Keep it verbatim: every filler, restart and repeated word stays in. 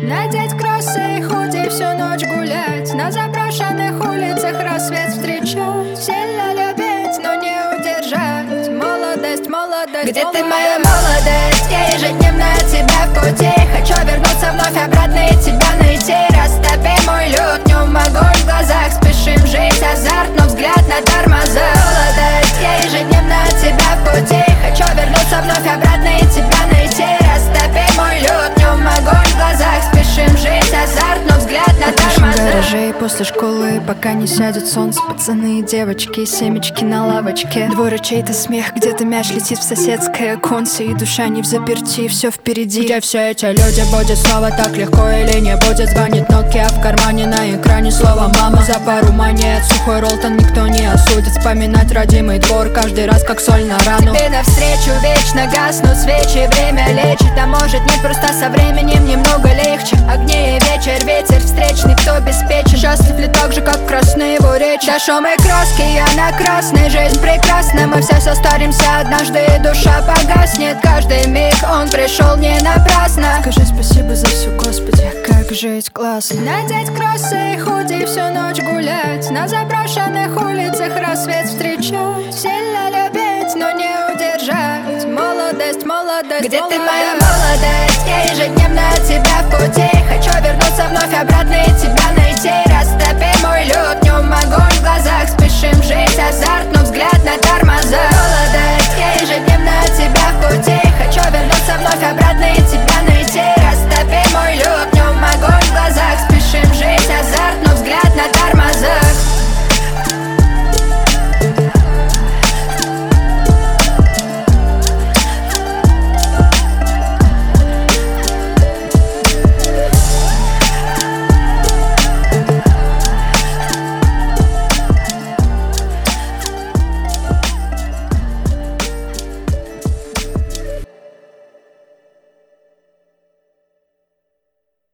Надеть кроссы и худи, всю ночь гулять, на заброшенных улицах рассвет встречать. Сильно любить, но не удержать. Молодость, молодость. Где ты, моя молодость? Я ежедневно от тебя в пути. Хочу вернуться вновь обратно и тебя найти. Растопи мой лед, днем огонь в глазах. Спешим жить, азарт, но взгляд на тормоза. Молодость, я ежедневно от тебя в пути. Хочу вернуться вновь обратно и тебя найти. Растопи мой лед, днем огонь в глазах. Спешим жить, азарт, но взгляд на тормоза. Гаражей после школы, пока не сядет солнце. Пацаны и девочки, семечки на лавочке. Двор чей-то смех, где-то мяч летит в соседское оконце. И душа не в заперти, все впереди. Где все эти люди, будет снова так легко или не будет? Звонит Nokia в кармане, на экране слово мама. За пару монет, сухой Ролтон никто не осудит. Вспоминать родимый двор каждый раз как соль на рану. Тебе навстречу вечно гаснут свечи. Время лечит, а может нет, просто со временем немного легче. Огни и вечер, ветер встречный, кто обеспечен. Счастлив ли так же, как красные его речи? Да шум и краски, я на красной. Жизнь прекрасна, мы все состаримся однажды, и душа погаснет. Каждый миг он пришел не напрасно. Скажи спасибо за все, Господи, как жить классно. Надеть кроссы и худи, всю ночь гулять, на заброшенных улицах рассвет встречать. Сильно любить, но не удержать. Молодость, молодость. Где молодость? Ты, моя молодость? Я ежедневно